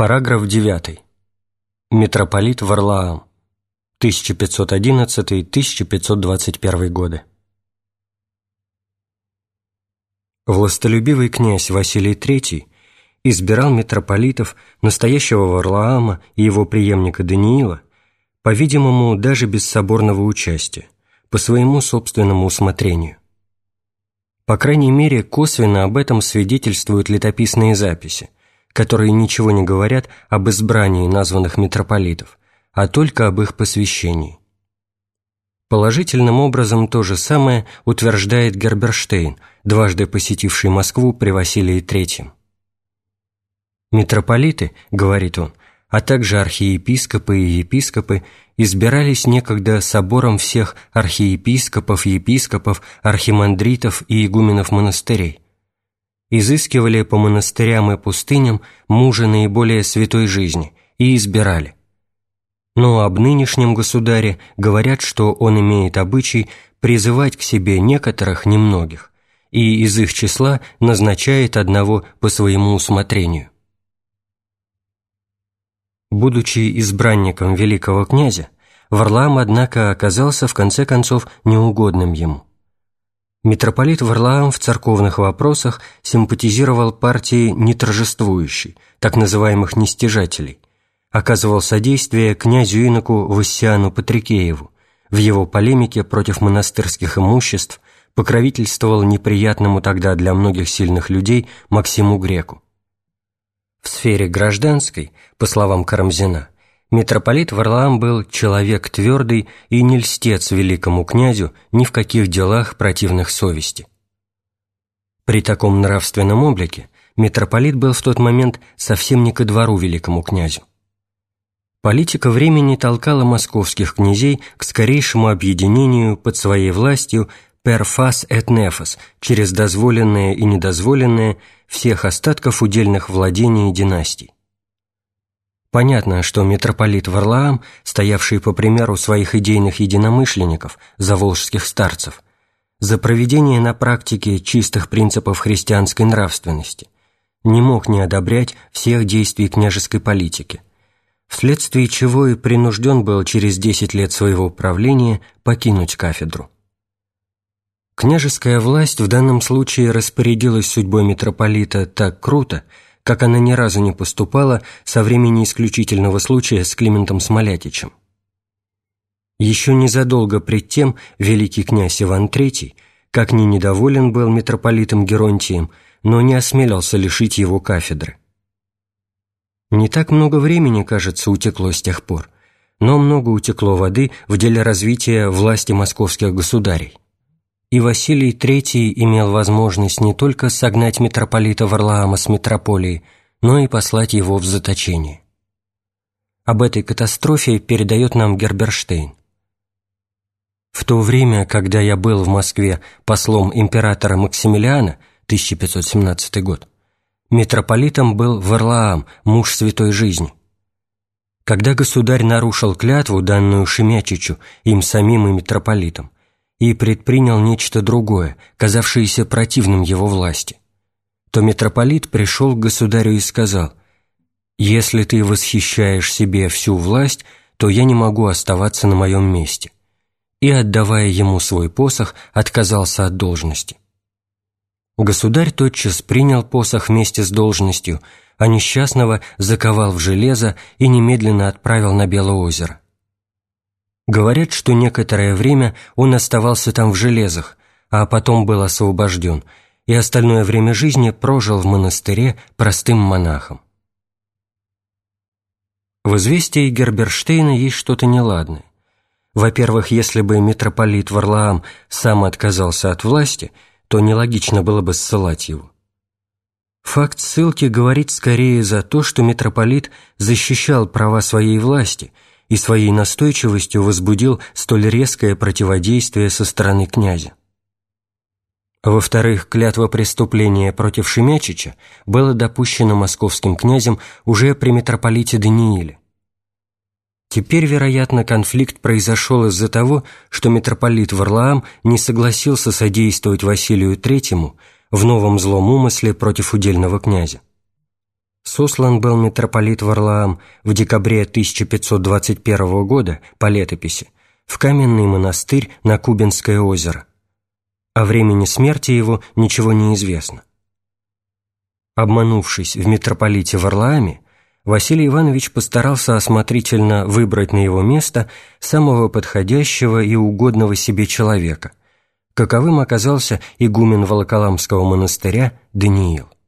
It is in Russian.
Параграф 9. Митрополит Варлаам. 1511-1521 годы. Властолюбивый князь Василий III избирал митрополитов, настоящего Варлаама и его преемника Даниила, по-видимому, даже без соборного участия, по своему собственному усмотрению. По крайней мере, косвенно об этом свидетельствуют летописные записи, которые ничего не говорят об избрании названных митрополитов, а только об их посвящении. Положительным образом то же самое утверждает Герберштейн, дважды посетивший Москву при Василии III. «Митрополиты, — говорит он, — а также архиепископы и епископы избирались некогда собором всех архиепископов, епископов, архимандритов и игуменов монастырей. Изыскивали по монастырям и пустыням мужа наиболее святой жизни и избирали. Но об нынешнем государе говорят, что он имеет обычай призывать к себе некоторых, немногих, и из их числа назначает одного по своему усмотрению». Будучи избранником великого князя, Варлаам, однако, оказался в конце концов неугодным ему. Митрополит Варлаам в церковных вопросах симпатизировал партии неторжествующей, так называемых нестяжателей, оказывал содействие князю-иноку Вассиану Патрикееву в его полемике против монастырских имуществ, покровительствовал неприятному тогда для многих сильных людей Максиму Греку. В сфере гражданской, по словам Карамзина, митрополит Варлаам был человек твердый и не льстец великому князю ни в каких делах противных совести. При таком нравственном облике митрополит был в тот момент совсем не ко двору великому князю. Политика времени толкала московских князей к скорейшему объединению под своей властью per fas et nefas, через дозволенное и недозволенное всех остатков удельных владений и династий. Понятно, что митрополит Варлаам, стоявший по примеру своих идейных единомышленников, заволжских старцев, за проведение на практике чистых принципов христианской нравственности, не мог не одобрять всех действий княжеской политики, вследствие чего и принужден был через 10 лет своего правления покинуть кафедру. Княжеская власть в данном случае распорядилась судьбой митрополита так круто, как она ни разу не поступала со времени исключительного случая с Климентом Смолятичем. Еще незадолго пред тем великий князь Иван III, как ни недоволен был митрополитом Геронтием, но не осмелился лишить его кафедры. Не так много времени, кажется, утекло с тех пор, но много утекло воды в деле развития власти московских государей. И Василий III имел возможность не только согнать митрополита Варлаама с митрополии, но и послать его в заточение. Об этой катастрофе передает нам Герберштейн. «В то время, когда я был в Москве послом императора Максимилиана, 1517 год, митрополитом был Варлаам, муж святой жизни. Когда государь нарушил клятву, данную Шемячичу, им самим и митрополитом, и предпринял нечто другое, казавшееся противным его власти, то митрополит пришел к государю и сказал: «Если ты восхищаешь себе всю власть, то я не могу оставаться на моем месте», и, отдавая ему свой посох, отказался от должности. Государь тотчас принял посох вместе с должностью, а несчастного заковал в железо и немедленно отправил на Белоозеро. Говорят, что некоторое время он оставался там в железах, а потом был освобожден, и остальное время жизни прожил в монастыре простым монахом. В известии Герберштейна есть что-то неладное. Во-первых, если бы митрополит Варлаам сам отказался от власти, то нелогично было бы ссылать его. Факт ссылки говорит скорее за то, что митрополит защищал права своей власти и своей настойчивостью возбудил столь резкое противодействие со стороны князя. Во-вторых, клятва преступления против Шемячича было допущено московским князем уже при митрополите Данииле. Теперь, вероятно, конфликт произошел из-за того, что митрополит Варлаам не согласился содействовать Василию III в новом злом умысле против удельного князя. сослан был митрополит Варлаам в декабре 1521 года по летописи в каменный монастырь на Кубинское озеро. О времени смерти его ничего не известно. Обманувшись в митрополите Варлааме, Василий Иванович постарался осмотрительно выбрать на его место самого подходящего и угодного себе человека, каковым оказался игумен Волоколамского монастыря Даниил.